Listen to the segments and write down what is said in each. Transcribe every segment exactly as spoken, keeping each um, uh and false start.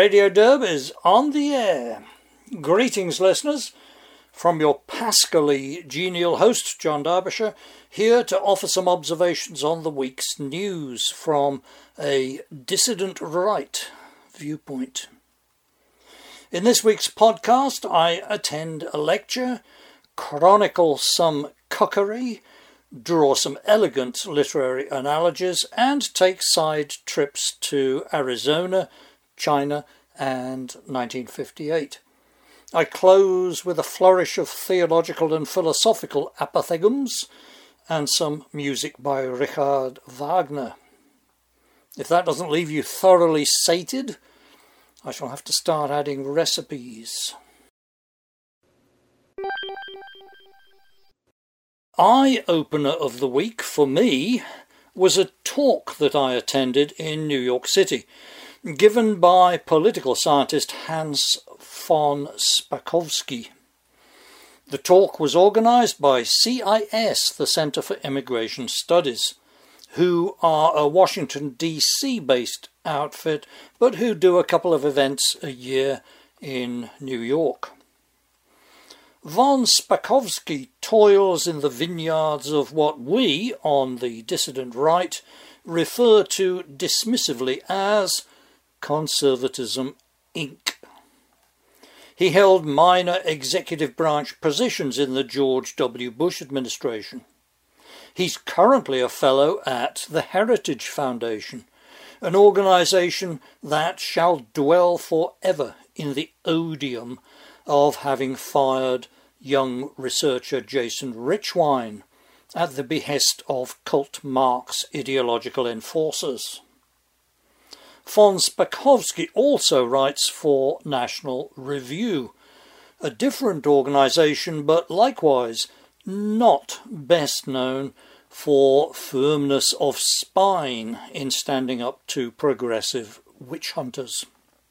Radio Derb is on the air. Greetings, listeners, from your Pascally genial host, John Derbyshire, here to offer some observations on the week's news from a dissident right viewpoint. In this week's podcast, I attend a lecture, chronicle some cookery, draw some elegant literary analogies, and take side trips to Arizona, China, and nineteen fifty-eight. I close with a flourish of theological and philosophical apothegms and some music by Richard Wagner. If that doesn't leave you thoroughly sated, I shall have to start adding recipes. Eye-opener of the week for me was a talk that I attended in New York City, given by political scientist Hans von Spakovsky. The talk was organised by C I S, the Centre for Immigration Studies, who are a Washington, D C based outfit, but who do a couple of events a year in New York. Von Spakovsky toils in the vineyards of what we, on the dissident right, refer to dismissively as Conservatism, Incorporated. He held minor executive branch positions in the George W. Bush administration. He's currently a fellow at the Heritage Foundation, an organisation that shall dwell forever in the odium of having fired young researcher Jason Richwine at the behest of cult Marx ideological enforcers. Von Spakovsky also writes for National Review, a different organisation but likewise not best known for firmness of spine in standing up to progressive witch hunters.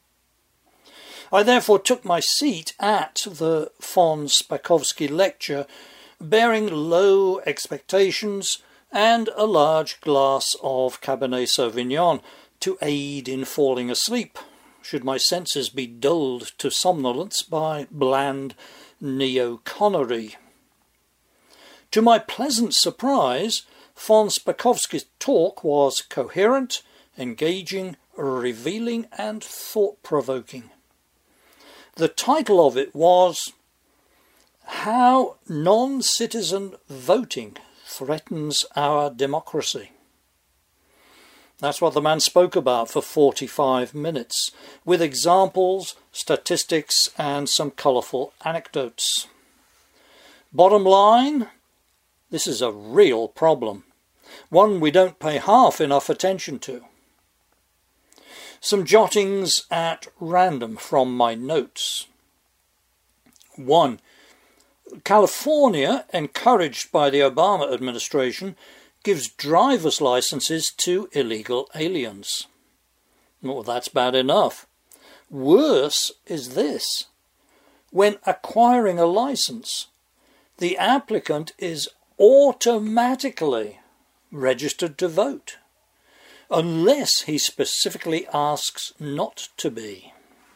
I therefore took my seat at the von Spakovsky lecture, bearing low expectations and a large glass of Cabernet Sauvignon to aid in falling asleep, should my senses be dulled to somnolence by bland neo-connery. To my pleasant surprise, von Spakovsky's talk was coherent, engaging, revealing, and thought-provoking. The title of it was How Non-Citizen Voting Threatens Our Democracy. That's what the man spoke about for forty-five minutes, with examples, statistics, and some colourful anecdotes. Bottom line, this is a real problem, one we don't pay half enough attention to. Some jottings at random from my notes. One, California, encouraged by the Obama administration, gives driver's licenses to illegal aliens. Well, that's bad enough. Worse is this. When acquiring a license, the applicant is automatically registered to vote, unless he specifically asks not to be.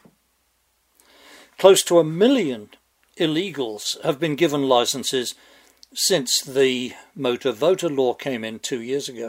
Close to a million illegals have been given licenses since the motor voter law came in two years ago.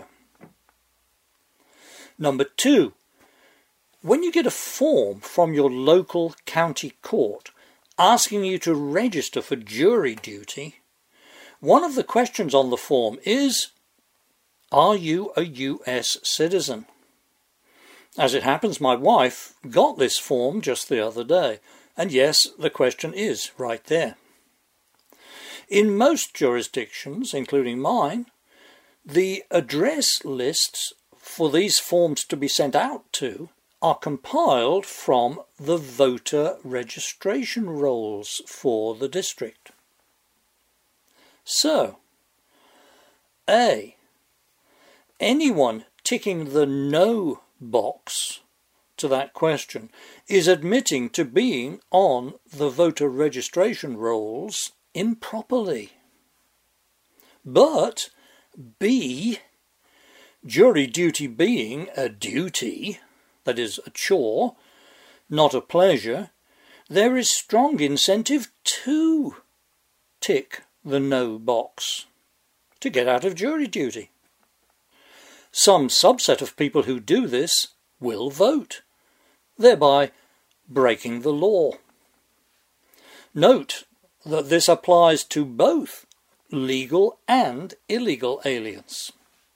Number two, when you get a form from your local county court asking you to register for jury duty, one of the questions on the form is, are you a U S citizen? As it happens, my wife got this form just the other day, and yes, the question is right there. In most jurisdictions, including mine, the address lists for these forms to be sent out to are compiled from the voter registration rolls for the district. So, A. Anyone ticking the no box to that question is admitting to being on the voter registration rolls improperly. But B, jury duty being a duty, that is a chore, not a pleasure, there is strong incentive to tick the no box, to get out of jury duty. Some subset of people who do this will vote, thereby breaking the law. Note that this applies to both legal and illegal aliens.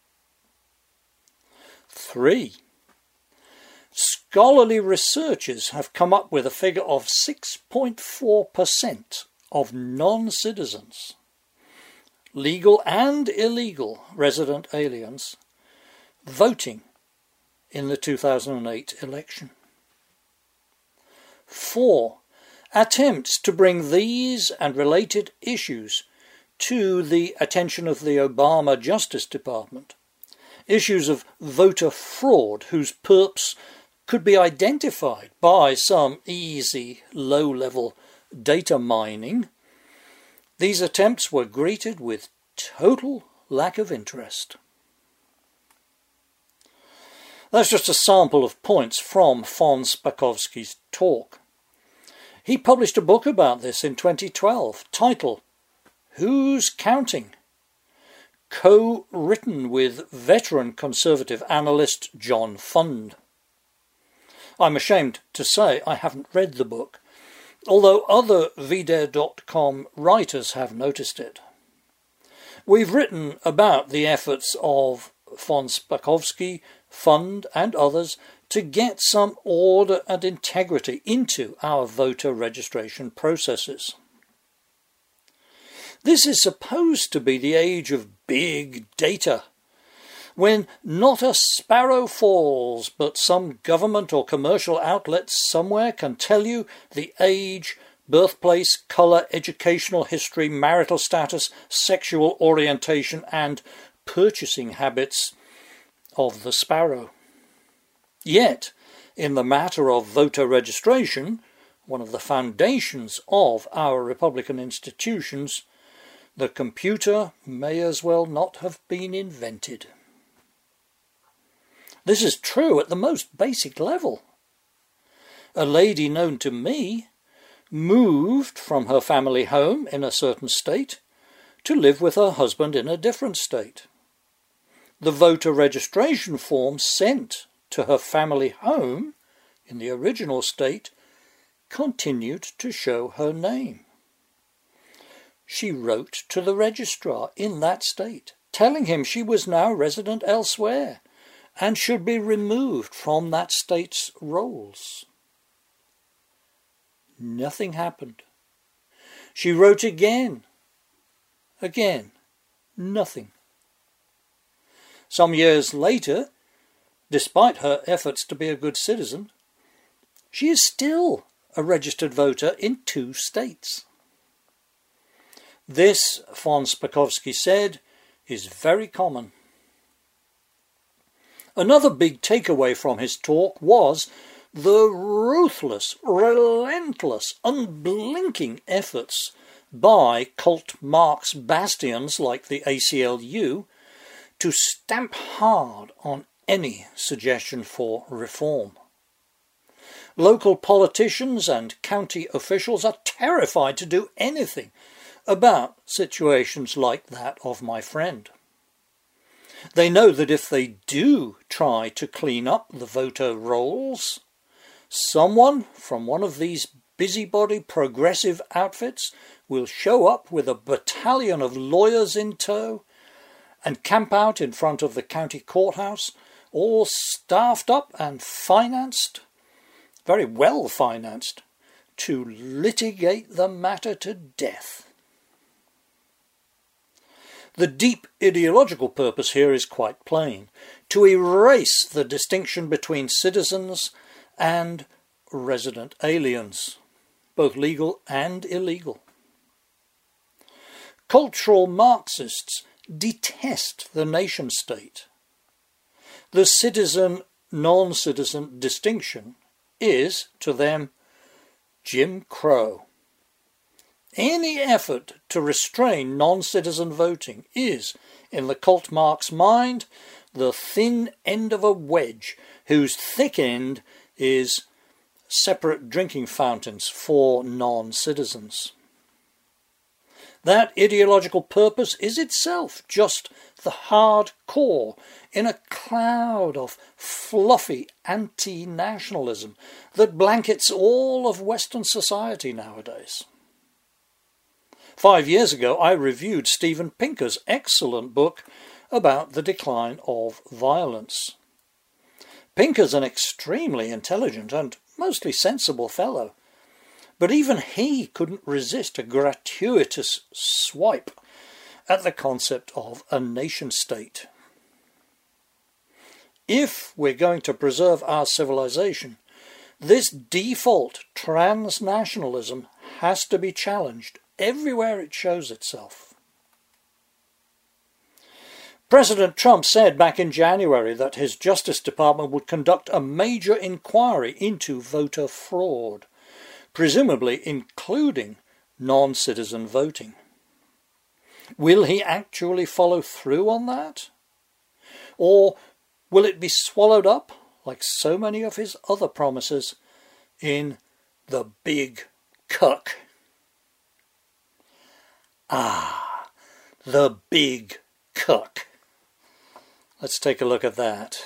Three. Scholarly researchers have come up with a figure of six point four percent of non-citizens, legal and illegal resident aliens, voting in the two thousand eight election. Four. Attempts to bring these and related issues to the attention of the Obama Justice Department, issues of voter fraud whose perps could be identified by some easy, low-level data mining, these attempts were greeted with total lack of interest. That's just a sample of points from von Spakovsky's talk. He published a book about this in twenty twelve, titled Who's Counting?, co-written with veteran conservative analyst John Fund. I'm ashamed to say I haven't read the book, although other V D A R dot com writers have noticed it. We've written about the efforts of von Spakovsky, Fund and others to get some order and integrity into our voter registration processes. This is supposed to be the age of big data, when not a sparrow falls, but some government or commercial outlet somewhere can tell you the age, birthplace, colour, educational history, marital status, sexual orientation and purchasing habits of the sparrow. Yet, in the matter of voter registration, one of the foundations of our Republican institutions, the computer may as well not have been invented. This is true at the most basic level. A lady known to me moved from her family home in a certain state to live with her husband in a different state. The voter registration form sent to her family home in the original state continued to show her name. She wrote to the registrar in that state, telling him she was now resident elsewhere and should be removed from that state's rolls. Nothing happened. She wrote again. Again, nothing. Some years later, despite her efforts to be a good citizen, she is still a registered voter in two states. This, von Spakovsky said, is very common. Another big takeaway from his talk was the ruthless, relentless, unblinking efforts by cult Marx bastions like the A C L U to stamp hard on any suggestion for reform. Local politicians and county officials are terrified to do anything about situations like that of my friend. They know that if they do try to clean up the voter rolls, someone from one of these busybody progressive outfits will show up with a battalion of lawyers in tow and camp out in front of the county courthouse, all staffed up and financed, very well financed, to litigate the matter to death. The deep ideological purpose here is quite plain: to erase the distinction between citizens and resident aliens, both legal and illegal. Cultural Marxists detest the nation-state. The citizen-non-citizen distinction is, to them, Jim Crow. Any effort to restrain non-citizen voting is, in the cult Marx mind, the thin end of a wedge whose thick end is separate drinking fountains for non-citizens. That ideological purpose is itself just the hard core in a cloud of fluffy anti-nationalism that blankets all of Western society nowadays. Five years ago, I reviewed Steven Pinker's excellent book about the decline of violence. Pinker's an extremely intelligent and mostly sensible fellow, but even he couldn't resist a gratuitous swipe at the concept of a nation-state. If we're going to preserve our civilization, this default transnationalism has to be challenged everywhere it shows itself. President Trump said back in January that his Justice Department would conduct a major inquiry into voter fraud, presumably including non-citizen voting. Will he actually follow through on that? Or will it be swallowed up, like so many of his other promises, in the big cuck? Ah, the big cuck. Let's take a look at that.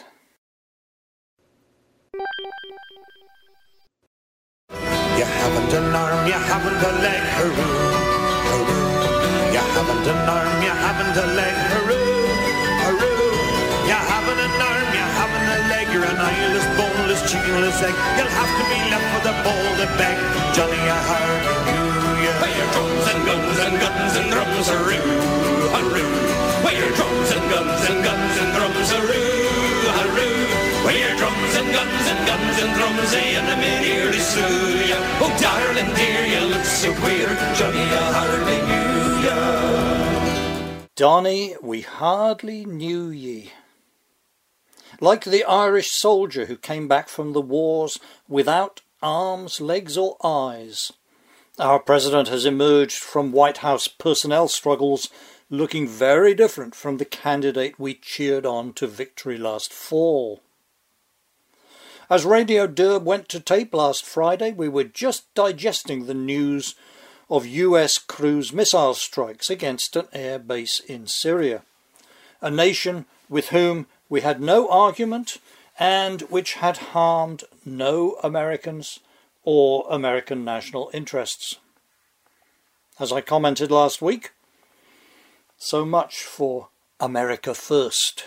You haven't an arm, you haven't a leg, hurroo, hurroo. You haven't an arm, you haven't a leg, hurroo, hurroo. You haven't an arm, you haven't a leg, you're an eyeless, boneless, chickenless egg. You'll have to be left with a bowl to beg. Johnny, I hardly knew you. By your drums and guns and guns and drums, hurroo, hurroo. By your drums and guns and guns and drums, hurroo, hurroo. By your drums and guns and guns and drums, they in the mid-early slew ya. Oh, darling dear, you look so queer, Johnny, I hardly knew ya. Donny, we hardly knew ye. Like the Irish soldier who came back from the wars without arms, legs or eyes, our president has emerged from White House personnel struggles looking very different from the candidate we cheered on to victory last fall. As Radio Derb went to tape last Friday, we were just digesting the news of U S cruise missile strikes against an air base in Syria, a nation with whom we had no argument and which had harmed no Americans or American national interests. As I commented last week, so much for America first.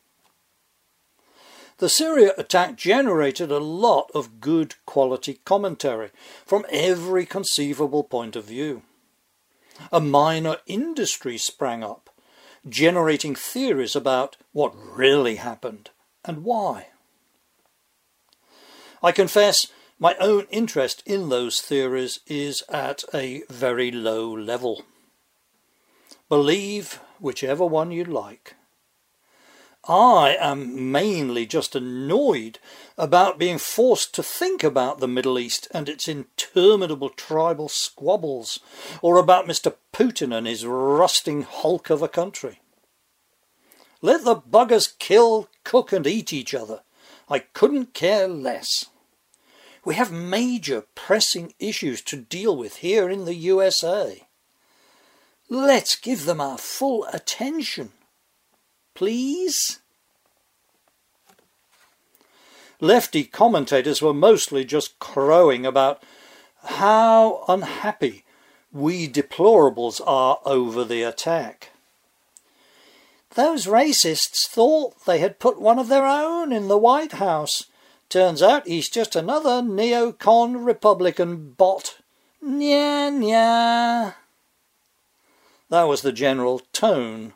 The Syria attack generated a lot of good quality commentary from every conceivable point of view. A minor industry sprang up, generating theories about what really happened and why. I confess my own interest in those theories is at a very low level. Believe whichever one you like. I am mainly just annoyed about being forced to think about the Middle East and its interminable tribal squabbles, or about Mister Putin and his rusting hulk of a country. Let the buggers kill, cook and eat each other. I couldn't care less. We have major pressing issues to deal with here in the U S A. Let's give them our full attention. Please? Lefty commentators were mostly just crowing about how unhappy we deplorables are over the attack. Those racists thought they had put one of their own in the White House. Turns out he's just another neocon Republican bot. Nya, nya. That was the general tone.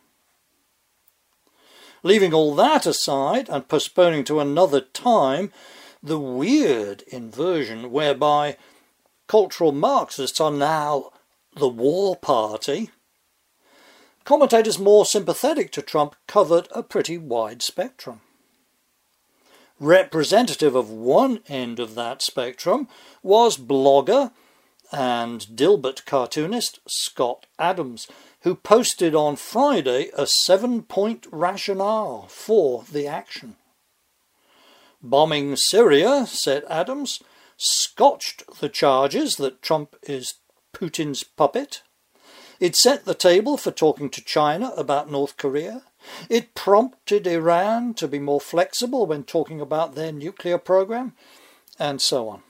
Leaving all that aside and postponing to another time the weird inversion whereby cultural Marxists are now the war party, commentators more sympathetic to Trump covered a pretty wide spectrum. Representative of one end of that spectrum was blogger and Dilbert cartoonist Scott Adams, who posted on Friday a seven-point rationale for the action. Bombing Syria, said Adams, scotched the charges that Trump is Putin's puppet. It set the table for talking to China about North Korea. It prompted Iran to be more flexible when talking about their nuclear program, and so on.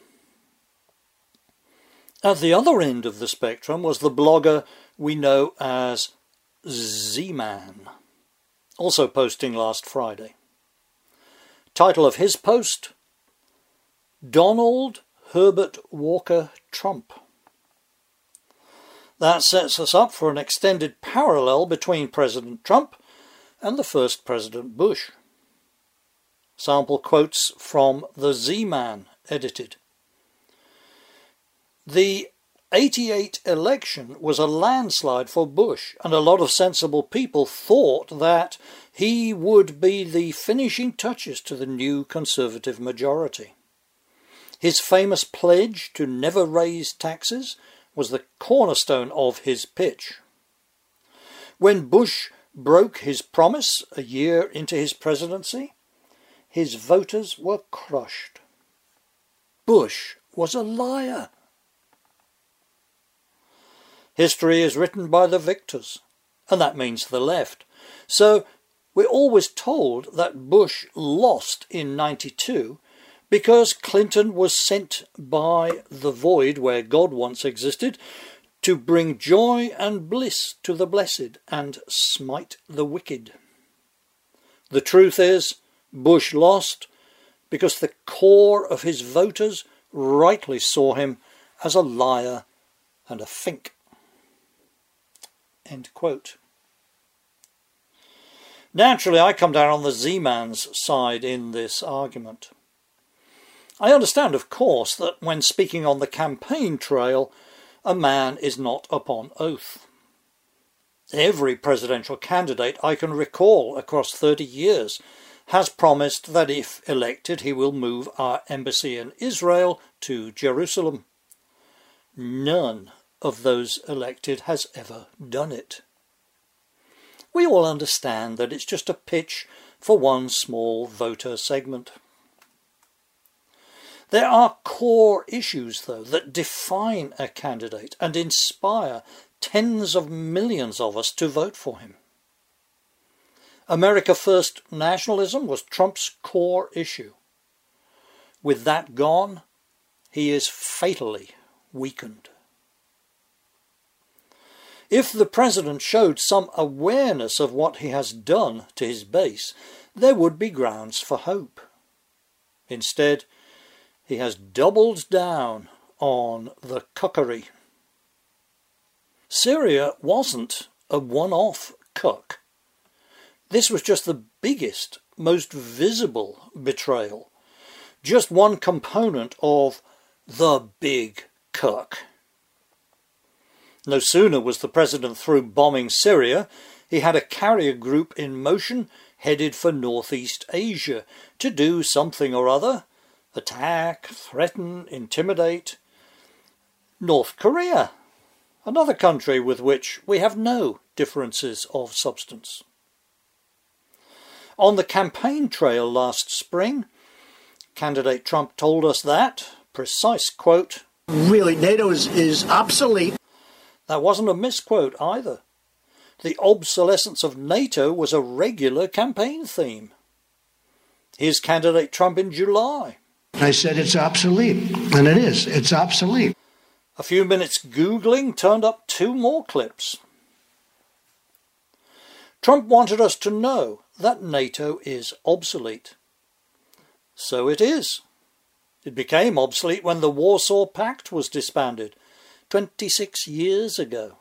At the other end of the spectrum was the blogger we know as Z-Man, also posting last Friday. Title of his post, Donald Herbert Walker Trump. That sets us up for an extended parallel between President Trump and the first President Bush. Sample quotes from the Z-Man, edited. The eighty-eight election was a landslide for Bush, and a lot of sensible people thought that he would be the finishing touches to the new Conservative majority. His famous pledge to never raise taxes was the cornerstone of his pitch. When Bush broke his promise a year into his presidency, his voters were crushed. Bush was a liar. History is written by the victors, and that means the left. So we're always told that Bush lost in ninety-two because Clinton was sent by the void where God once existed to bring joy and bliss to the blessed and smite the wicked. The truth is, Bush lost because the core of his voters rightly saw him as a liar and a fink. End quote. Naturally, I come down on the Z-Man's side in this argument. I understand, of course, that when speaking on the campaign trail, a man is not upon oath. Every presidential candidate I can recall across thirty years has promised that if elected he will move our embassy in Israel to Jerusalem. None of those elected has ever done it. We all understand that it's just a pitch for one small voter segment. There are core issues, though, that define a candidate and inspire tens of millions of us to vote for him. America First nationalism was Trump's core issue. With that gone, he is fatally weakened. If the president showed some awareness of what he has done to his base, there would be grounds for hope. Instead, he has doubled down on the cuckery. Syria wasn't a one-off cuck. This was just the biggest, most visible betrayal. Just one component of the big cuck. No sooner was the president through bombing Syria, he had a carrier group in motion headed for Northeast Asia to do something or other. Attack, threaten, intimidate. North Korea, another country with which we have no differences of substance. On the campaign trail last spring, candidate Trump told us that, precise quote, "Really, NATO is, is obsolete." That wasn't a misquote either. The obsolescence of NATO was a regular campaign theme. Here's candidate Trump in July. I said it's obsolete, and it is. It's obsolete. A few minutes Googling turned up two more clips. Trump wanted us to know that NATO is obsolete. So it is. It became obsolete when the Warsaw Pact was disbanded twenty-six years ago.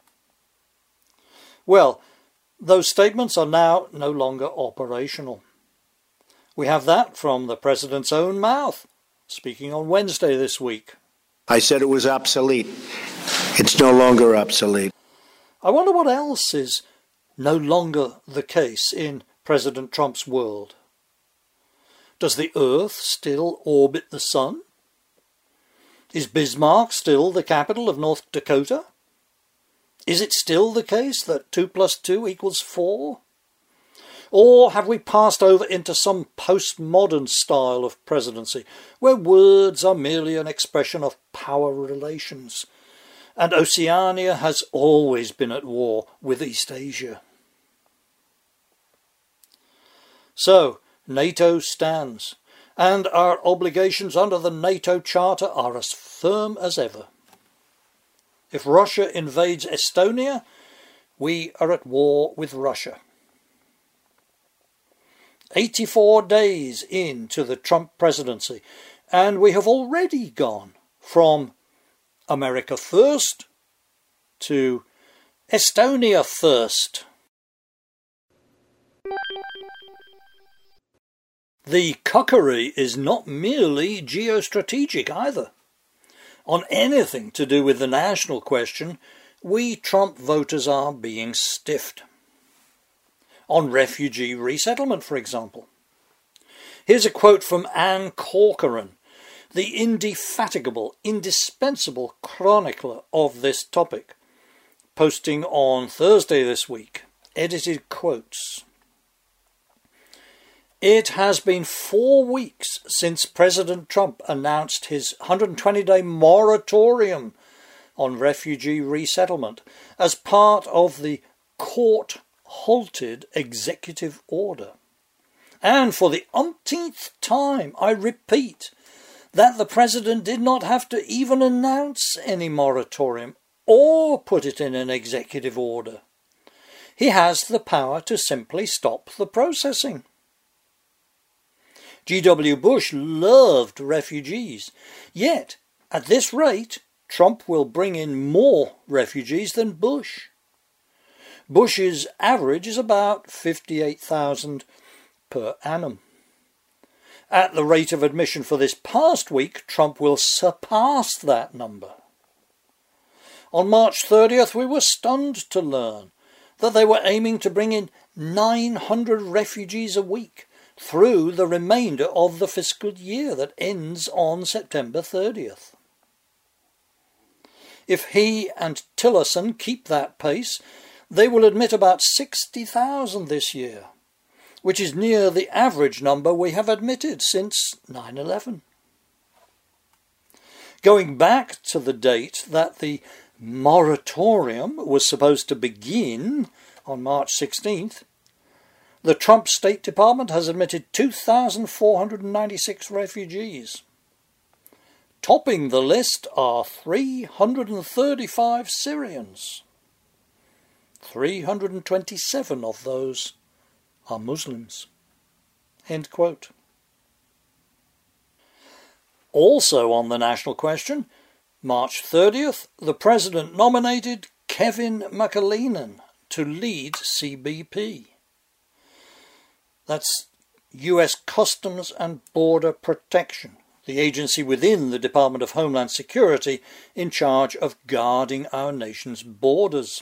Well, those statements are now no longer operational. We have that from the president's own mouth, speaking on Wednesday this week. I said it was obsolete. It's no longer obsolete. I wonder what else is no longer the case in President Trump's world. Does the Earth still orbit the sun? Is Bismarck still the capital of North Dakota? Is it still the case that two plus two equals four? Or have we passed over into some postmodern style of presidency, where words are merely an expression of power relations, and Oceania has always been at war with East Asia? So, NATO stands, and our obligations under the NATO Charter are as firm as ever. If Russia invades Estonia, we are at war with Russia. eighty-four days into the Trump presidency, and we have already gone from America first to Estonia first. The cuckery is not merely geostrategic either. On anything to do with the national question, we Trump voters are being stiffed. On refugee resettlement, for example. Here's a quote from Anne Corcoran, the indefatigable, indispensable chronicler of this topic, posting on Thursday this week, edited quotes. It has been four weeks since President Trump announced his one hundred twenty day moratorium on refugee resettlement as part of the court-halted executive order. And for the umpteenth time, I repeat that the President did not have to even announce any moratorium or put it in an executive order. He has the power to simply stop the processing. G W Bush loved refugees, yet at this rate Trump will bring in more refugees than Bush. Bush's average is about fifty-eight thousand per annum. At the rate of admission for this past week, Trump will surpass that number. On March thirtieth, we were stunned to learn that they were aiming to bring in nine hundred refugees a week through the remainder of the fiscal year that ends on September thirtieth. If he and Tillerson keep that pace, they will admit about sixty thousand this year, which is near the average number we have admitted since nine eleven. Going back to the date that the moratorium was supposed to begin on March sixteenth, the Trump State Department has admitted two thousand four hundred ninety-six refugees. Topping the list are three hundred thirty-five Syrians. three hundred twenty-seven of those are Muslims. End quote. Also on the national question, March thirtieth, the President nominated Kevin McAleenan to lead C B P. That's U S Customs and Border Protection, the agency within the Department of Homeland Security in charge of guarding our nation's borders.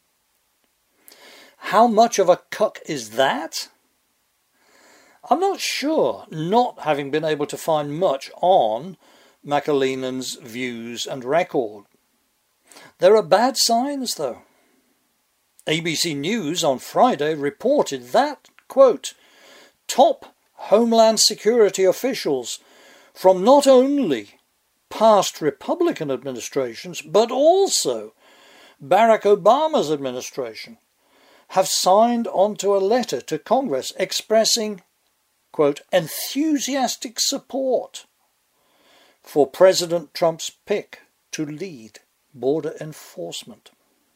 How much of a cuck is that? I'm not sure, not having been able to find much on McAleenan's views and record. There are bad signs, though. A B C News on Friday reported that, quote, top Homeland Security officials from not only past Republican administrations, but also Barack Obama's administration, have signed onto a letter to Congress expressing, quote, enthusiastic support for President Trump's pick to lead border enforcement.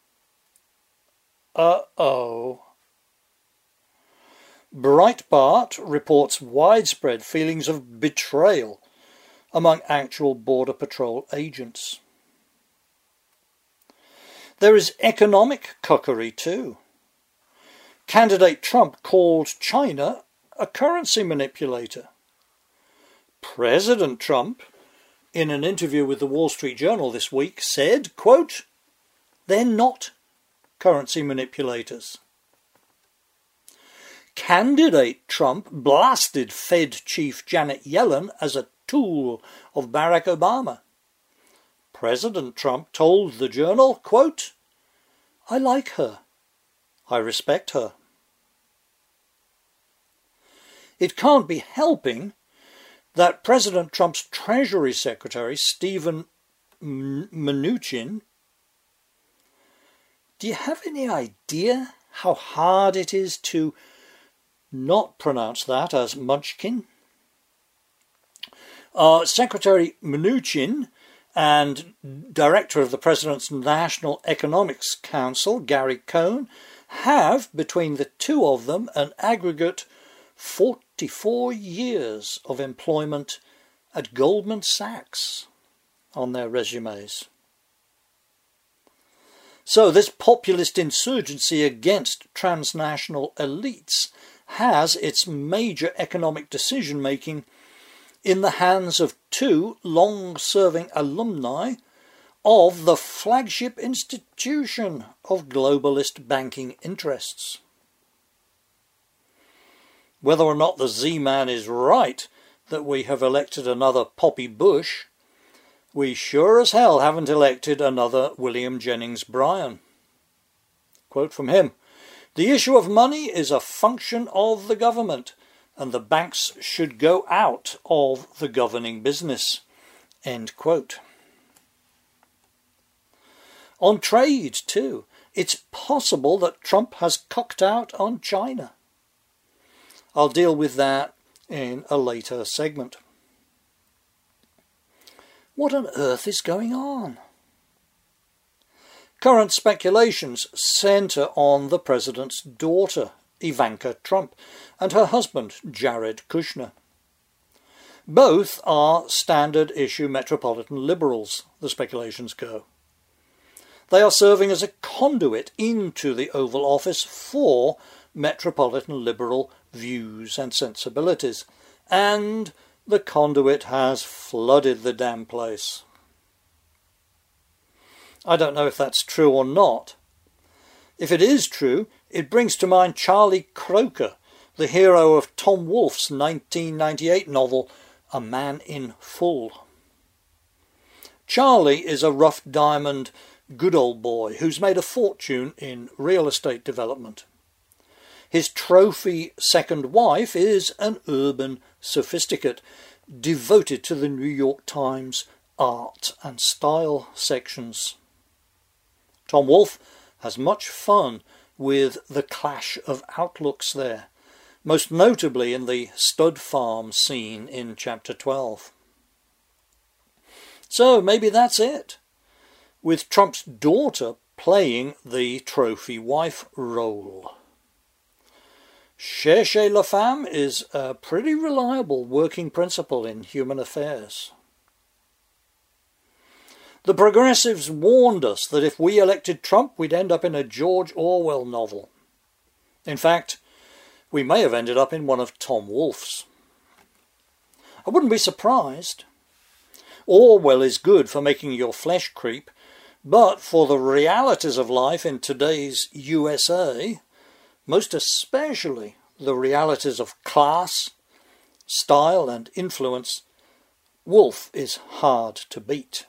Uh-oh. Breitbart reports widespread feelings of betrayal among actual Border Patrol agents. There is economic cuckery too. Candidate Trump called China a currency manipulator. President Trump, in an interview with the Wall Street Journal this week, said, quote, they're not currency manipulators. Candidate Trump blasted Fed Chief Janet Yellen as a tool of Barack Obama. President Trump told the Journal, quote, I like her. I respect her. it can't be helping that President Trump's Treasury Secretary, Steven Mnuchin, do you have any idea how hard it is to not pronounce that as Munchkin? Uh, Secretary Mnuchin and Director of the President's National Economics Council, Gary Cohn, have, between the two of them, an aggregate forty-four years of employment at Goldman Sachs on their resumes. So this populist insurgency against transnational elites has its major economic decision-making in the hands of two long-serving alumni of the flagship institution of globalist banking interests. Whether or not the Z-Man is right that we have elected another Poppy Bush, we sure as hell haven't elected another William Jennings Bryan. Quote from him, "The issue of money is a function of the government, and the banks should go out of the governing business." End quote. On trade, too, it's possible that Trump has cocked out on China. I'll deal with that in a later segment. What on earth is going on? Current speculations centre on the president's daughter, Ivanka Trump, and her husband, Jared Kushner. Both are standard-issue metropolitan liberals, the speculations go. They are serving as a conduit into the Oval Office for metropolitan liberal views and sensibilities, and the conduit has flooded the damn place. I don't know if that's true or not. If it is true, it brings to mind Charlie Croker, the hero of Tom Wolfe's nineteen ninety-eight novel, A Man in Full. Charlie is a rough diamond, good old boy who's made a fortune in real estate development. His trophy second wife is an urban sophisticate devoted to the New York Times art and style sections. Tom Wolfe has much fun with the clash of outlooks there, most notably in the stud farm scene in chapter twelve. So maybe that's it, with Trump's daughter playing the trophy wife role. Cherchez la femme is a pretty reliable working principle in human affairs. The progressives warned us that if we elected Trump, we'd end up in a George Orwell novel. In fact, we may have ended up in one of Tom Wolfe's. I wouldn't be surprised. Orwell is good for making your flesh creep, but for the realities of life in today's U S A, most especially the realities of class, style and influence, Wolfe is hard to beat.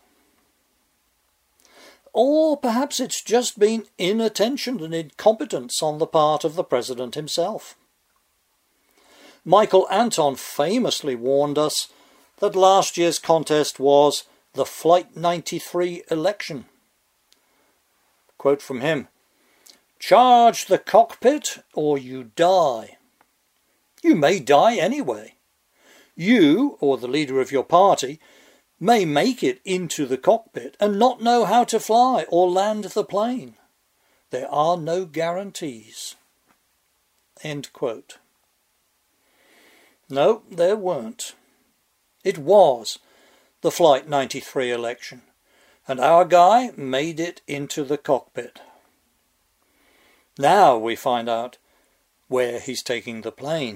Or perhaps it's just been inattention and incompetence on the part of the president himself. Michael Anton famously warned us that last year's contest was the Flight ninety-three election. Quote from him, "Charge the cockpit or you die. You may die anyway. You, or the leader of your party, may make it into the cockpit and not know how to fly or land the plane. There are no guarantees." End quote. No, there weren't. It was the Flight ninety-three election, and our guy made it into the cockpit. Now we find out where he's taking the plane.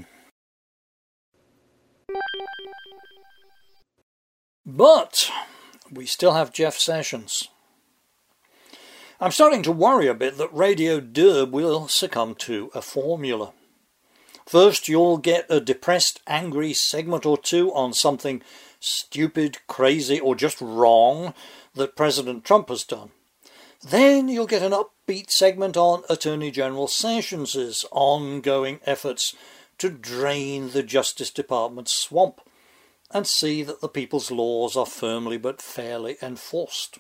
But we still have Jeff Sessions. I'm starting to worry a bit that Radio Derb will succumb to a formula. First, you'll get a depressed, angry segment or two on something stupid, crazy, or just wrong that President Trump has done. Then you'll get an upbeat segment on Attorney General Sessions' ongoing efforts to drain the Justice Department's swamp and see that the people's laws are firmly but fairly enforced.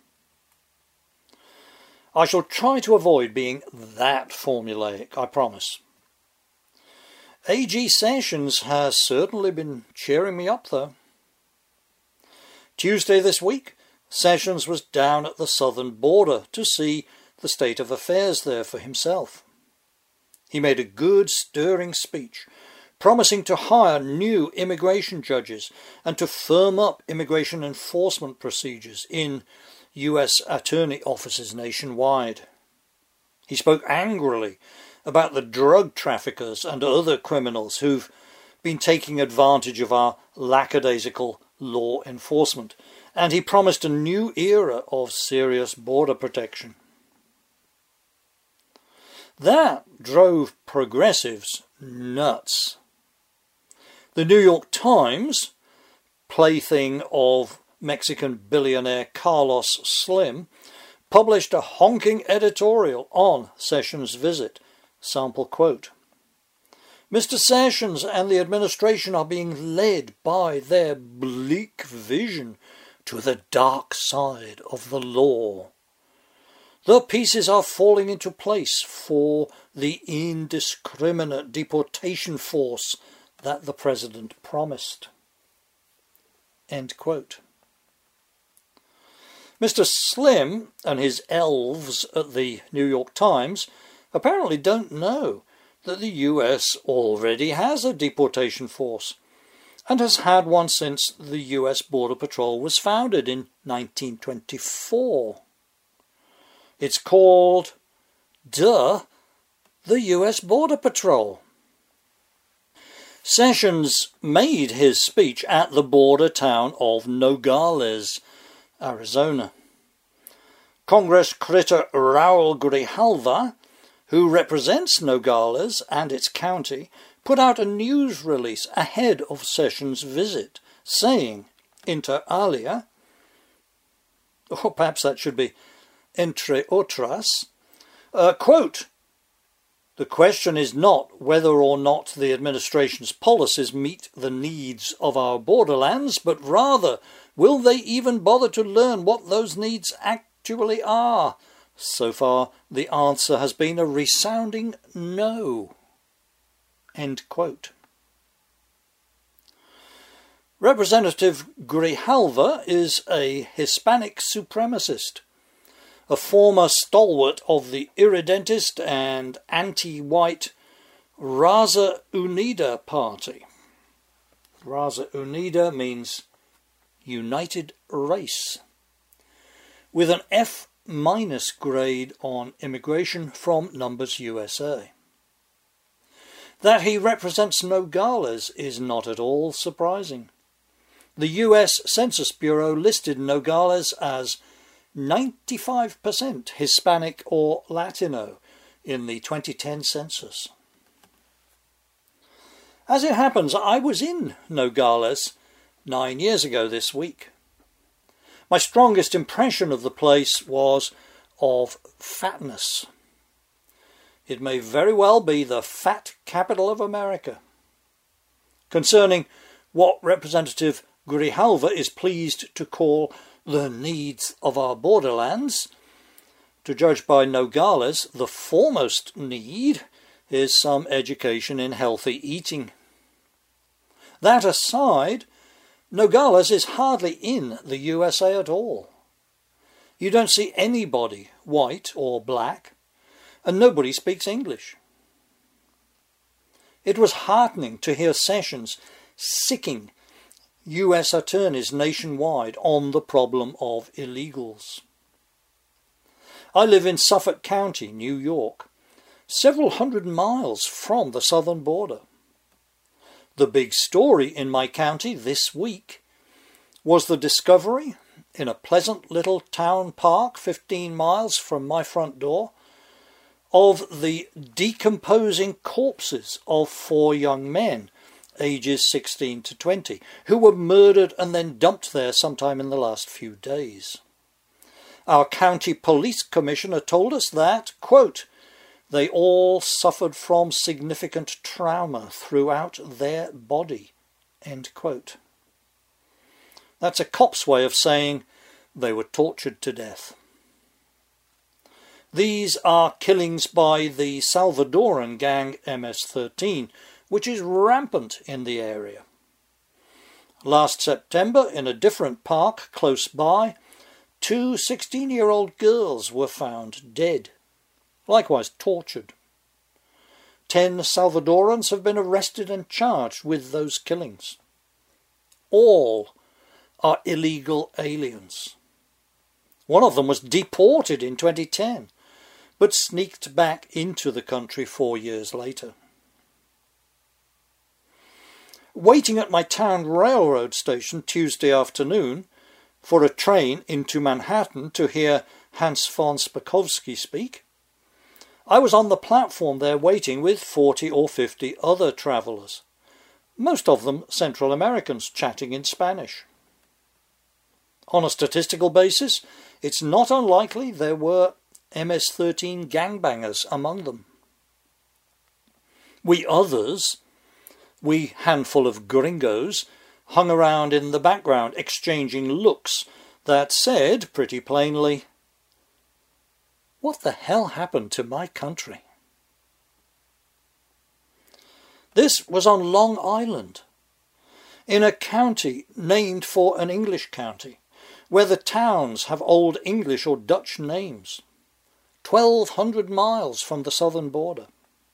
I shall try to avoid being that formulaic, I promise. A G Sessions has certainly been cheering me up, though. Tuesday this week, Sessions was down at the southern border to see the state of affairs there for himself. He made a good, stirring speech, promising to hire new immigration judges and to firm up immigration enforcement procedures in U S attorney offices nationwide. He spoke angrily about the drug traffickers and other criminals who've been taking advantage of our lackadaisical law enforcement, and he promised a new era of serious border protection. That drove progressives nuts. The New York Times, plaything of Mexican billionaire Carlos Slim, published a honking editorial on Sessions' visit. Sample quote: Mister Sessions and the administration are being led by their bleak vision to the dark side of the law. The pieces are falling into place for the indiscriminate deportation force that the president promised. End quote. Mister Slim and his elves at the New York Times apparently don't know that the U S already has a deportation force and has had one since the U S Border Patrol was founded in nineteen twenty-four. It's called, duh, the U S Border Patrol. Sessions made his speech at the border town of Nogales, Arizona. Congress critter Raul Grijalva, who represents Nogales and its county, put out a news release ahead of Sessions' visit, saying, inter alia, or perhaps that should be entre otras, uh, quote, the question is not whether or not the administration's policies meet the needs of our borderlands, but rather, will they even bother to learn what those needs actually are? So far, the answer has been a resounding no. End quote. Representative Grijalva is a Hispanic supremacist, a former stalwart of the irredentist and anti-white Raza Unida party. Raza Unida means United Race, with an F minus grade on immigration from Numbers U S A. That he represents Nogales is not at all surprising. The U S Census Bureau listed Nogales as ninety-five percent Hispanic or Latino in the twenty ten census. As it happens, I was in Nogales nine years ago this week. My strongest impression of the place was of fatness. It may very well be the fat capital of America. Concerning what Representative Grijalva is pleased to call the needs of our borderlands, to judge by Nogales, the foremost need is some education in healthy eating. That aside, Nogales is hardly in the U S A at all. You don't see anybody, white or black, and nobody speaks English. It was heartening to hear Sessions sicking U S attorneys nationwide on the problem of illegals. I live in Suffolk County, New York, several hundred miles from the southern border. The big story in my county this week was the discovery, in a pleasant little town park fifteen miles from my front door, of the decomposing corpses of four young men, ages sixteen to twenty, who were murdered and then dumped there sometime in the last few days. Our county police commissioner told us that, quote, they all suffered from significant trauma throughout their body. End quote. That's a cop's way of saying they were tortured to death. These are killings by the Salvadoran gang M S thirteen, which is rampant in the area. Last September, in a different park close by, two sixteen-year-old girls were found dead, likewise tortured. Ten Salvadorans have been arrested and charged with those killings. All are illegal aliens. One of them was deported in twenty ten, but sneaked back into the country four years later. Waiting at my town railroad station Tuesday afternoon for a train into Manhattan to hear Hans von Spakovsky speak, I was on the platform there waiting with forty or fifty other travellers, most of them Central Americans chatting in Spanish. On a statistical basis, it's not unlikely there were M S thirteen gangbangers among them. We others, we handful of gringos, hung around in the background exchanging looks that said pretty plainly, "What the hell happened to my country?" This was on Long Island, in a county named for an English county, where the towns have old English or Dutch names, twelve hundred miles from the southern border.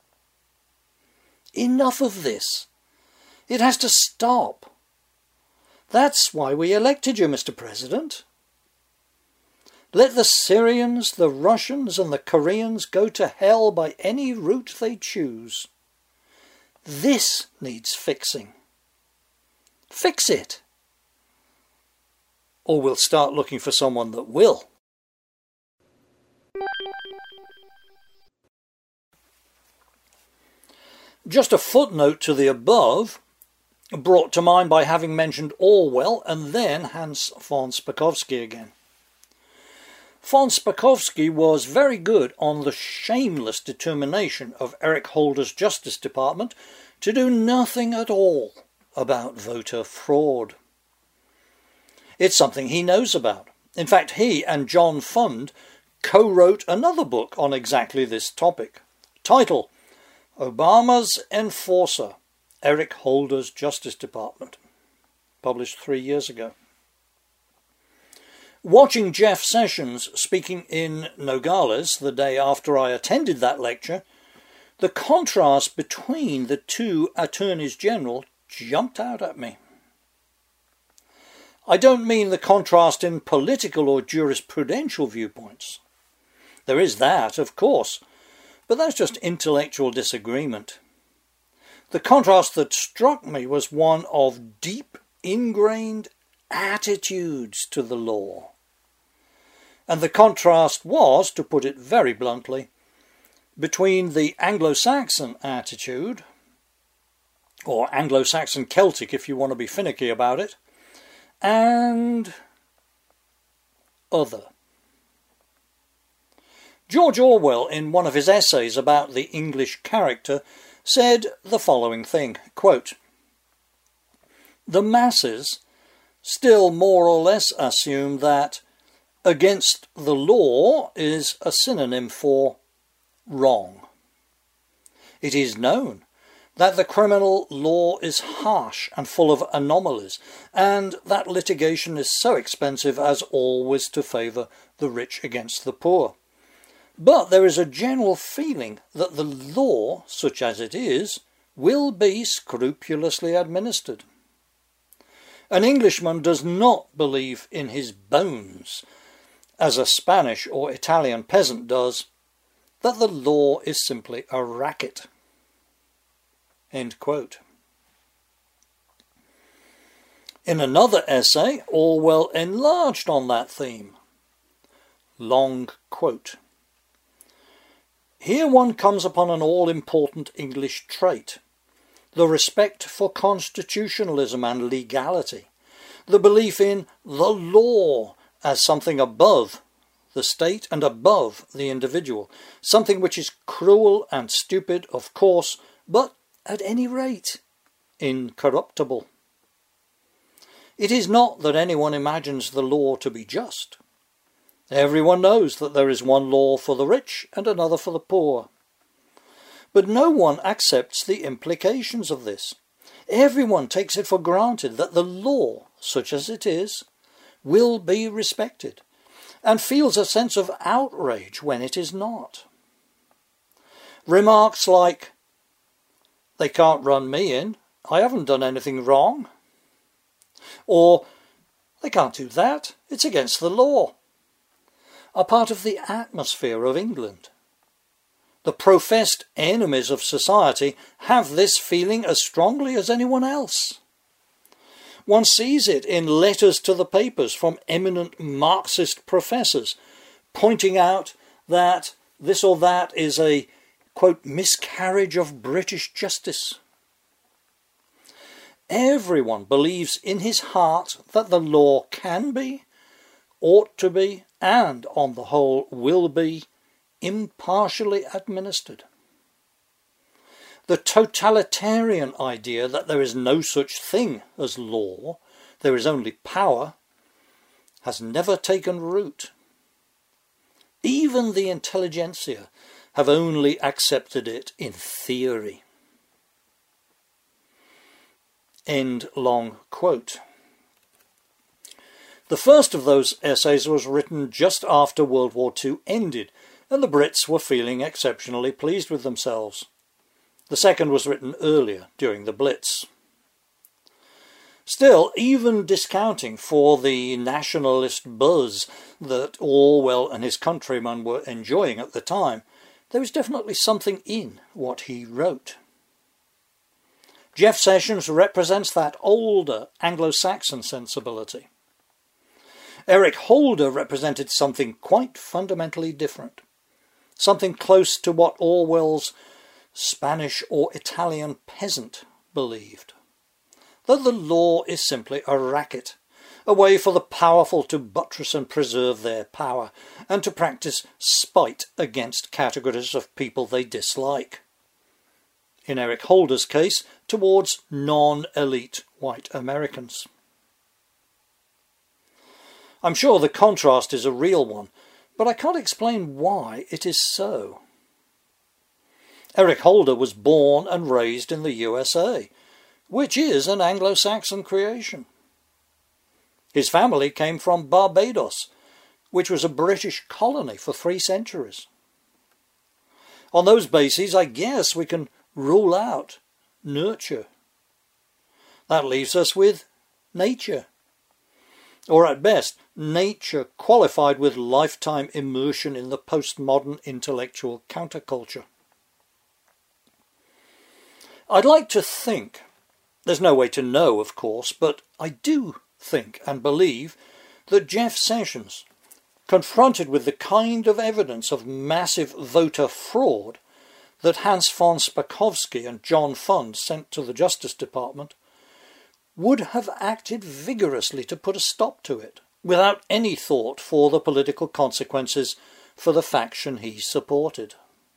Enough of this. It has to stop. That's why we elected you, Mister President. Let the Syrians, the Russians and the Koreans go to hell by any route they choose. This needs fixing. Fix it. Or we'll start looking for someone that will. Just a footnote to the above, brought to mind by having mentioned Orwell and then Hans von Spakovsky again. Von Spakovsky was very good on the shameless determination of Eric Holder's Justice Department to do nothing at all about voter fraud. It's something he knows about. In fact, he and John Fund co-wrote another book on exactly this topic. Title, Obama's Enforcer, Eric Holder's Justice Department, published three years ago. Watching Jeff Sessions speaking in Nogales the day after I attended that lecture, the contrast between the two attorneys general jumped out at me. I don't mean the contrast in political or jurisprudential viewpoints. There is that, of course, but that's just intellectual disagreement. The contrast that struck me was one of deep, ingrained attitudes to the law. And the contrast was, to put it very bluntly, between the Anglo-Saxon attitude, or Anglo-Saxon Celtic if you want to be finicky about it, and other. George Orwell, in one of his essays about the English character, said the following thing, quote, "The masses still more or less assume that against the law is a synonym for wrong. It is known that the criminal law is harsh and full of anomalies, and that litigation is so expensive as always to favour the rich against the poor. But there is a general feeling that the law, such as it is, will be scrupulously administered. An Englishman does not believe in his bones, as a Spanish or Italian peasant does, that the law is simply a racket." End quote. In another essay, Orwell enlarged on that theme. Long quote. "Here one comes upon an all-important English trait, the respect for constitutionalism and legality, the belief in the law as something above the state and above the individual, something which is cruel and stupid, of course, but at any rate incorruptible. It is not that anyone imagines the law to be just. Everyone knows that there is one law for the rich and another for the poor. But no one accepts the implications of this. Everyone takes it for granted that the law, such as it is, will be respected, and feels a sense of outrage when it is not. Remarks like, "They can't run me in, I haven't done anything wrong," or "They can't do that, it's against the law," are part of the atmosphere of England. The professed enemies of society have this feeling as strongly as anyone else. One sees it in letters to the papers from eminent Marxist professors, pointing out that this or that is a, quote, miscarriage of British justice. Everyone believes in his heart that the law can be, ought to be, and on the whole will be, impartially administered. The totalitarian idea that there is no such thing as law, there is only power, has never taken root. Even the intelligentsia have only accepted it in theory. End long quote. The first of those essays was written just after World War Two ended, and the Brits were feeling exceptionally pleased with themselves. The second was written earlier, during the Blitz. Still, even discounting for the nationalist buzz that Orwell and his countrymen were enjoying at the time, there was definitely something in what he wrote. Jeff Sessions represents that older Anglo-Saxon sensibility. Eric Holder represented something quite fundamentally different, something close to what Orwell's Spanish or Italian peasant believed, that the law is simply a racket, a way for the powerful to buttress and preserve their power, and to practice spite against categories of people they dislike. In Eric Holder's case, towards non-elite white Americans. I'm sure the contrast is a real one, but I can't explain why it is so. Eric Holder was born and raised in the U S A, which is an Anglo-Saxon creation. His family came from Barbados, which was a British colony for three centuries. On those bases, I guess we can rule out nurture. That leaves us with nature. Or at best, nature qualified with lifetime immersion in the postmodern intellectual counterculture. I'd like to think, there's no way to know of course, but I do think and believe that Jeff Sessions, confronted with the kind of evidence of massive voter fraud that Hans von Spakovsky and John Fund sent to the Justice Department, would have acted vigorously to put a stop to it, without any thought for the political consequences for the faction he supported.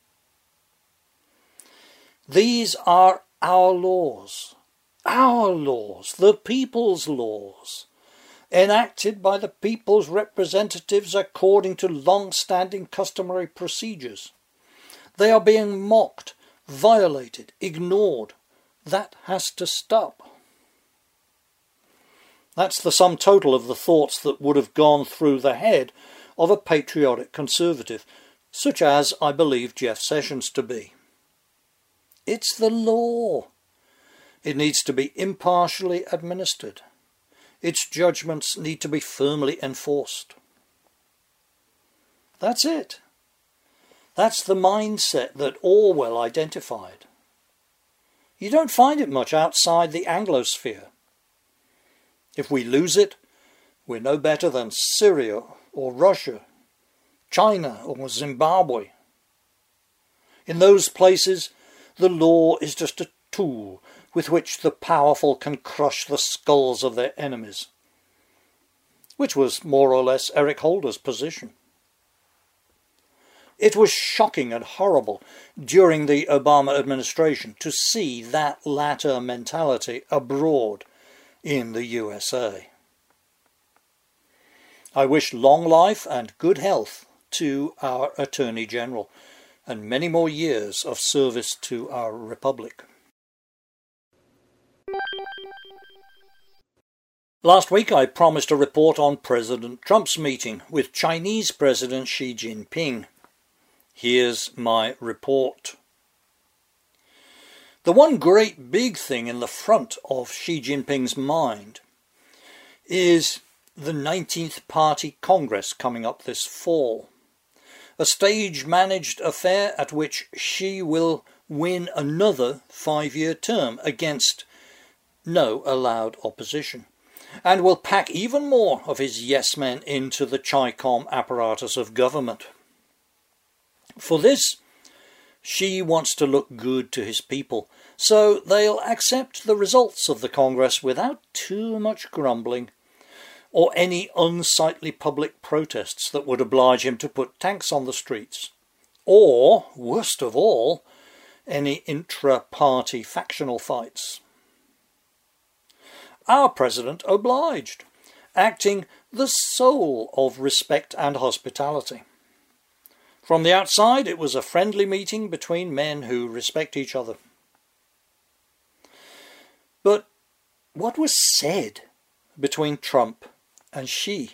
These are our laws, our laws, the people's laws, enacted by the people's representatives according to long-standing customary procedures. They are being mocked, violated, ignored. That has to stop. That's the sum total of the thoughts that would have gone through the head of a patriotic conservative, such as I believe Jeff Sessions to be. It's the law. It needs to be impartially administered. Its judgments need to be firmly enforced. That's it. That's the mindset that Orwell identified. You don't find it much outside the Anglosphere. If we lose it, we're no better than Syria or Russia, China or Zimbabwe. In those places, the law is just a tool with which the powerful can crush the skulls of their enemies, which was more or less Eric Holder's position. It was shocking and horrible during the Obama administration to see that latter mentality abroad in the U S A. I wish long life and good health to our Attorney General and many more years of service to our Republic. Last week I promised a report on President Trump's meeting with Chinese President Xi Jinping. Here's my report. The one great big thing in the front of Xi Jinping's mind is the nineteenth Party Congress coming up this fall. A stage-managed affair at which Xi will win another five-year term against no allowed opposition, and will pack even more of his yes-men into the Chi-Com apparatus of government. For this, Xi wants to look good to his people, so they'll accept the results of the Congress without too much grumbling, or any unsightly public protests that would oblige him to put tanks on the streets, or, worst of all, any intra-party factional fights. Our president obliged, acting the soul of respect and hospitality. From the outside, it was a friendly meeting between men who respect each other. But what was said between Trump and Xi?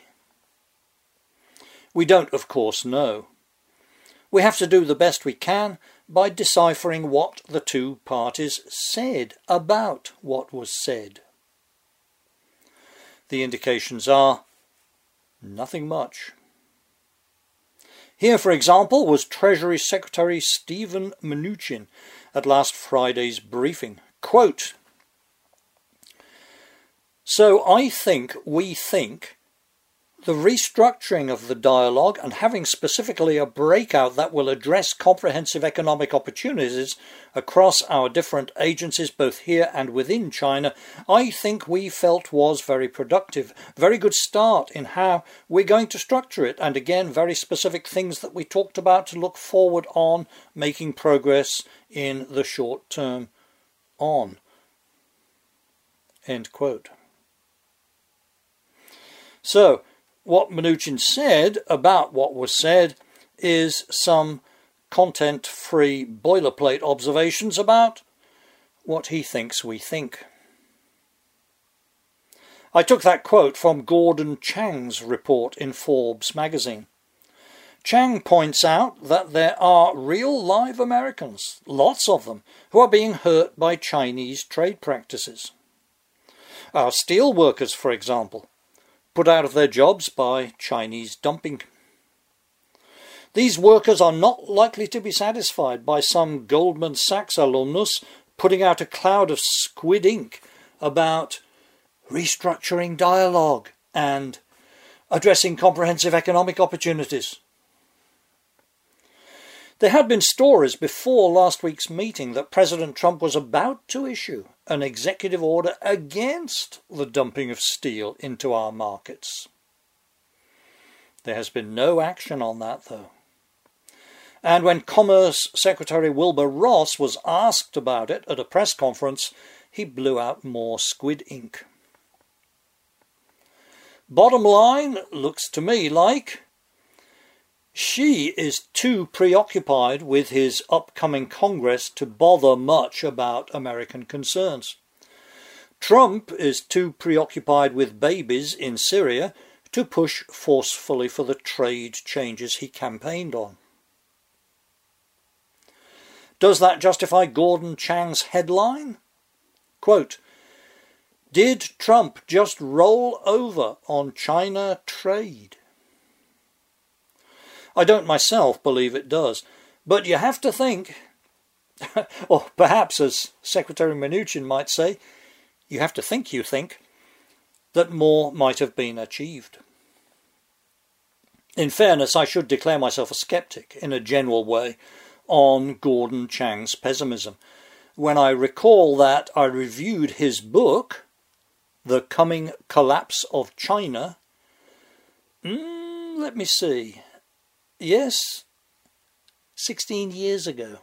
We don't, of course, know. We have to do the best we can by deciphering what the two parties said about what was said. The indications are nothing much. Here, for example, was Treasury Secretary Steven Mnuchin at last Friday's briefing. Quote, "So I think we think the restructuring of the dialogue and having specifically a breakout that will address comprehensive economic opportunities across our different agencies, both here and within China, I think we felt was very productive. Very good start in how we're going to structure it. And again, very specific things that we talked about to look forward on making progress in the short term on." End quote. So, what Mnuchin said about what was said is some content-free boilerplate observations about what he thinks we think. I took that quote from Gordon Chang's report in Forbes magazine. Chang points out that there are real live Americans, lots of them, who are being hurt by Chinese trade practices. Our steel workers, for example, put out of their jobs by Chinese dumping. These workers are not likely to be satisfied by some Goldman Sachs alumnus putting out a cloud of squid ink about restructuring dialogue and addressing comprehensive economic opportunities. There had been stories before last week's meeting that President Trump was about to issue an executive order against the dumping of steel into our markets. There has been no action on that, though. And when Commerce Secretary Wilbur Ross was asked about it at a press conference, he blew out more squid ink. Bottom line, looks to me like Xi is too preoccupied with his upcoming Congress to bother much about American concerns. Trump is too preoccupied with babies in Syria to push forcefully for the trade changes he campaigned on. Does that justify Gordon Chang's headline? Quote, "Did Trump just roll over on China trade?" I don't myself believe it does, but you have to think, or perhaps as Secretary Mnuchin might say, you have to think you think, that more might have been achieved. In fairness, I should declare myself a skeptic in a general way on Gordon Chang's pessimism. When I recall that I reviewed his book, The Coming Collapse of China, mm, let me see. Yes, sixteen years ago.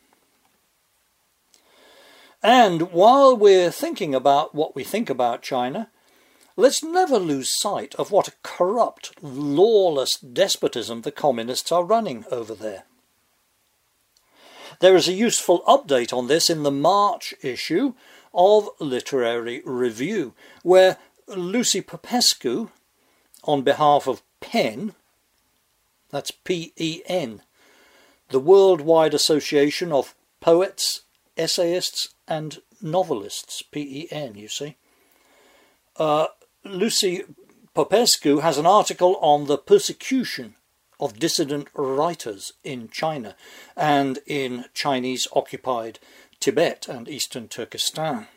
And while we're thinking about what we think about China, let's never lose sight of what a corrupt, lawless despotism the communists are running over there. There is a useful update on this in the March issue of Literary Review, where Lucy Popescu, on behalf of PEN, that's P E N, the Worldwide Association of Poets, Essayists and Novelists, P E N, you see. Uh, Lucy Popescu has an article on the persecution of dissident writers in China and in Chinese-occupied Tibet and eastern Turkestan.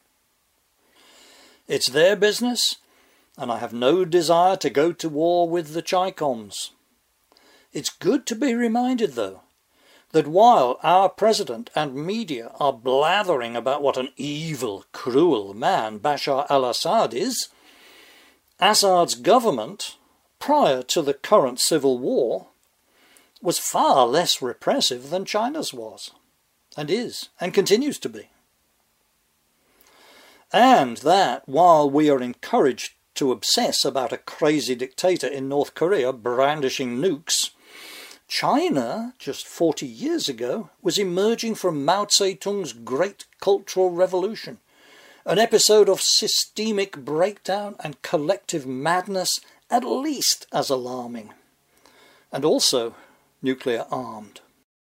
It's their business, and I have no desire to go to war with the Chi-Coms. It's good to be reminded, though, that while our president and media are blathering about what an evil, cruel man Bashar al-Assad is, Assad's government, prior to the current civil war, was far less repressive than China's was, and is, and continues to be. And that, while we are encouraged to obsess about a crazy dictator in North Korea brandishing nukes, China, just forty years ago, was emerging from Mao Zedong's Great Cultural Revolution, an episode of systemic breakdown and collective madness at least as alarming, and also nuclear armed.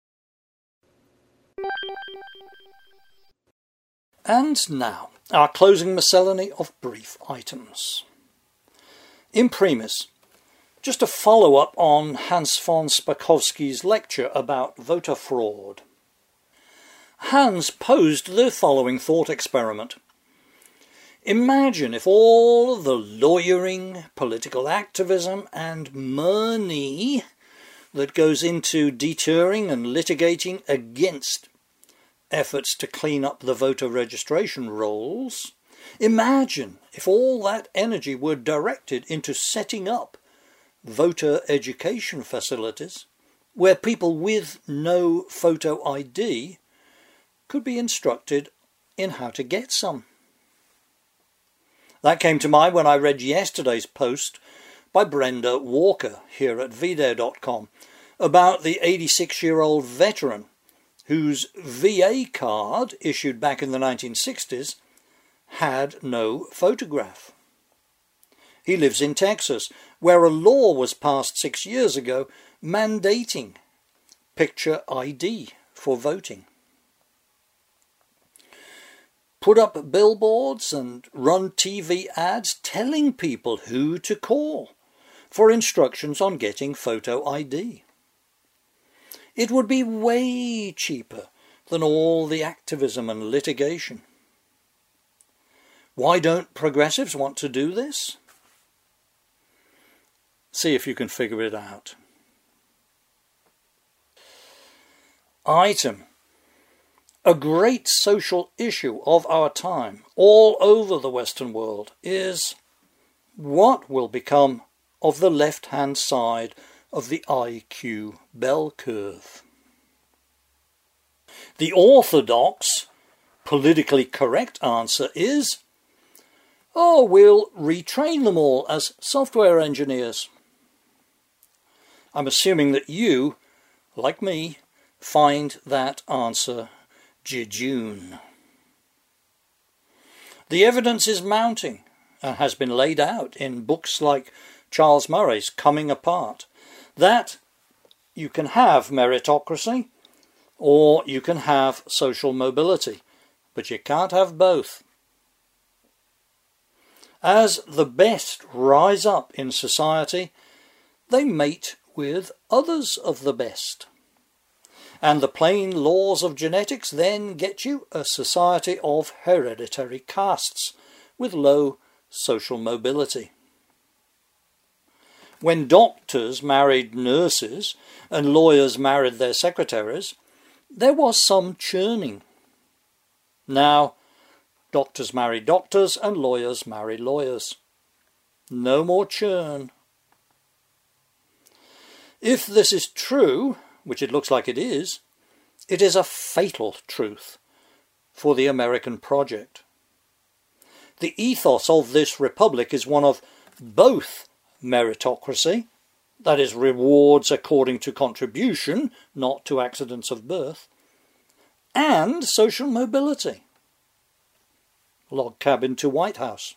And now, our closing miscellany of brief items. Imprimis, just a follow-up on Hans von Spakovsky's lecture about voter fraud. Hans posed the following thought experiment. Imagine if all of the lawyering, political activism and money that goes into deterring and litigating against efforts to clean up the voter registration rolls, imagine if all that energy were directed into setting up voter education facilities where people with no photo I D could be instructed in how to get some. That came to mind when I read yesterday's post by Brenda Walker here at video dot com about the eighty-six-year-old veteran whose V A card, issued back in the nineteen sixties, had no photograph. He lives in Texas, where a law was passed six years ago mandating picture I D for voting. Put up billboards and run T V ads telling people who to call for instructions on getting photo I D. It would be way cheaper than all the activism and litigation. Why don't progressives want to do this? See if you can figure it out. Item. A great social issue of our time, all over the Western world, is what will become of the left-hand side of the I Q bell curve. The orthodox, politically correct answer is, oh, we'll retrain them all as software engineers. I'm assuming that you, like me, find that answer jejune. The evidence is mounting and has been laid out in books like Charles Murray's Coming Apart, that you can have meritocracy or you can have social mobility, but you can't have both. As the best rise up in society, they mate with others of the best. And the plain laws of genetics then get you a society of hereditary castes with low social mobility. When doctors married nurses and lawyers married their secretaries, there was some churning. Now, doctors marry doctors and lawyers marry lawyers. No more churn. If this is true, which it looks like it is, it is a fatal truth for the American project. The ethos of this republic is one of both meritocracy, that is, rewards according to contribution, not to accidents of birth, and social mobility. Log cabin to White House.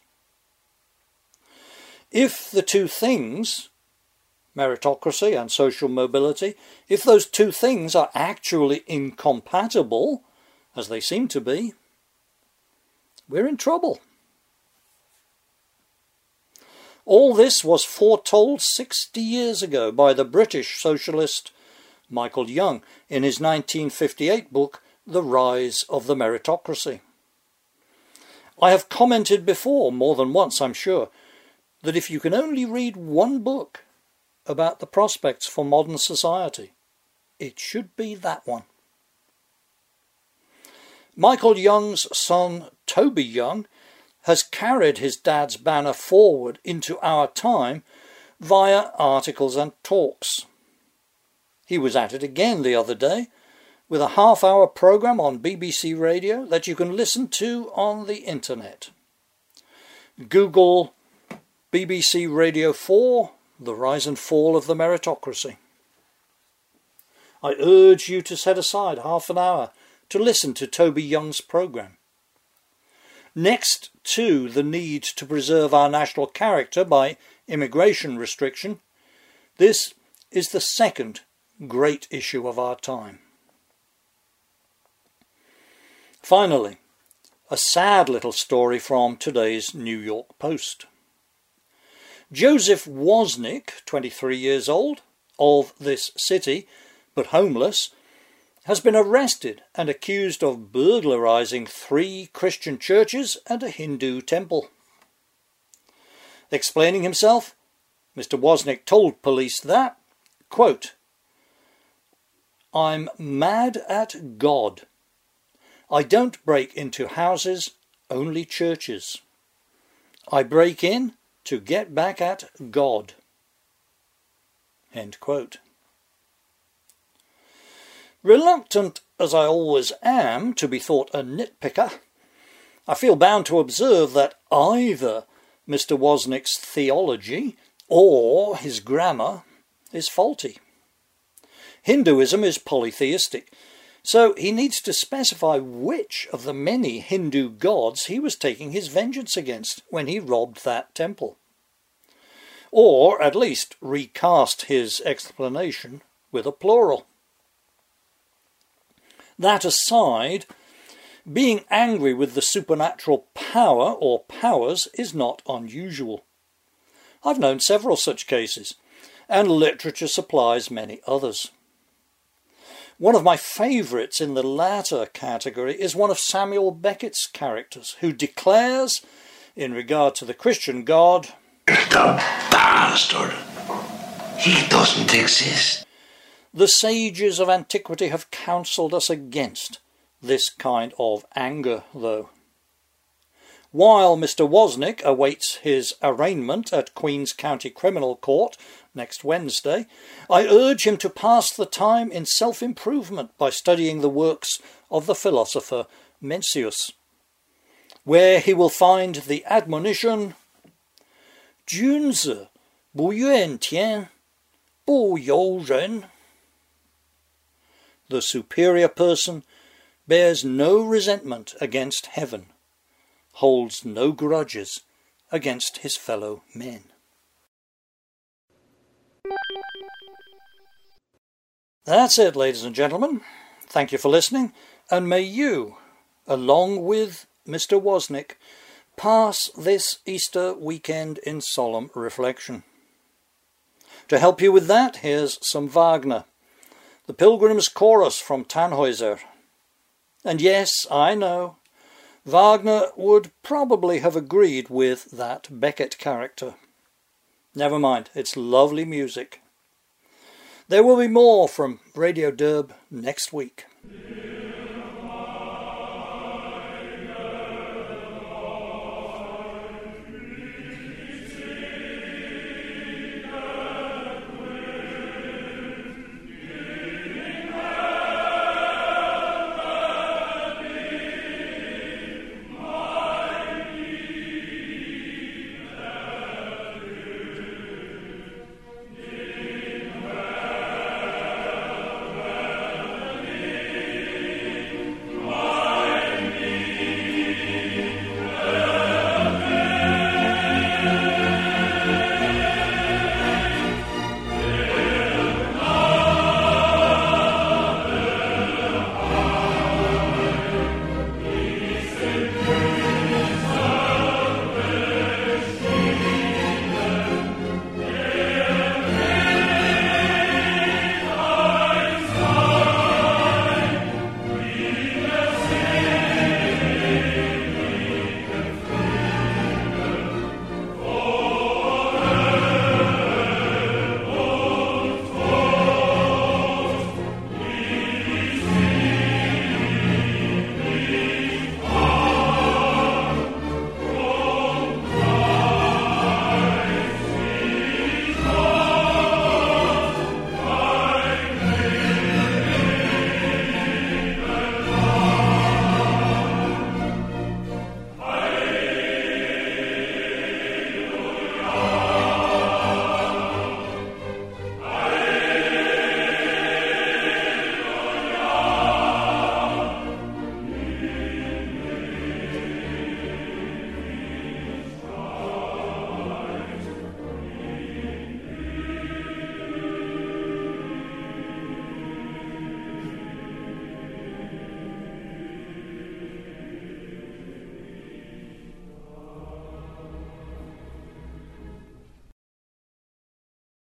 If the two things, meritocracy and social mobility, if those two things are actually incompatible, as they seem to be, we're in trouble. All this was foretold sixty years ago by the British socialist Michael Young in his nineteen fifty-eight book, The Rise of the Meritocracy. I have commented before, more than once I'm sure, that if you can only read one book about the prospects for modern society, it should be that one. Michael Young's son, Toby Young, has carried his dad's banner forward into our time via articles and talks. He was at it again the other day with a half-hour programme on B B C Radio that you can listen to on the internet. Google B B C Radio four, The Rise and Fall of the Meritocracy. I urge you to set aside half an hour to listen to Toby Young's programme. Next to the need to preserve our national character by immigration restriction, this is the second great issue of our time. Finally, a sad little story from today's New York Post. Joseph Wozniak, twenty-three years old, of this city, but homeless, has been arrested and accused of burglarizing three Christian churches and a Hindu temple. Explaining himself, Mister Wozniak told police that, quote, "I'm mad at God. I don't break into houses, only churches. I break in to get back at God." End quote. Reluctant as I always am to be thought a nitpicker, I feel bound to observe that either Mister Wozniak's theology or his grammar is faulty. Hinduism is polytheistic, so he needs to specify which of the many Hindu gods he was taking his vengeance against when he robbed that temple. Or at least recast his explanation with a plural. That aside, being angry with the supernatural power or powers is not unusual. I've known several such cases, and literature supplies many others. One of my favourites in the latter category is one of Samuel Beckett's characters, who declares, in regard to the Christian God, "The bastard! He doesn't exist." The sages of antiquity have counselled us against this kind of anger, though. While Mister Wozniak awaits his arraignment at Queen's County Criminal Court next Wednesday, I urge him to pass the time in self-improvement by studying the works of the philosopher Mencius, where he will find the admonition, "君子不怨天，不尤人." The superior person bears no resentment against heaven, holds no grudges against his fellow men. That's it, ladies and gentlemen. Thank you for listening, and may you, along with Mister Wozniak, pass this Easter weekend in solemn reflection. To help you with that, here's some Wagner. The Pilgrim's Chorus from Tannhäuser. And yes, I know, Wagner would probably have agreed with that Beckett character. Never mind, it's lovely music. There will be more from Radio Derb next week.